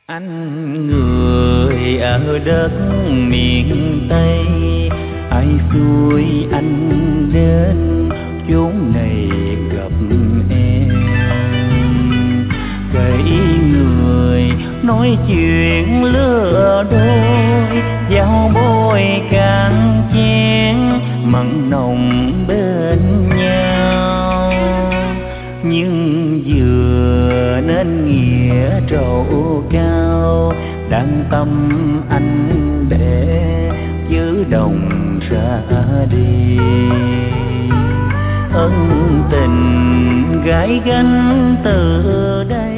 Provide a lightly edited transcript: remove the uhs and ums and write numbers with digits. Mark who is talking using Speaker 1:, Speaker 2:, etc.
Speaker 1: Anh người ở đất miền Tây, ai xui anh đến chốn này gặp em. Kể người nói chuyện lứa đôi, giao bôi cạn chén mặn nồng bên nhau. Nhưng vừa nên nghĩa trầu cao, đang tâm anh để chứ đồng ra đi. Ân tình gái gánh từ đây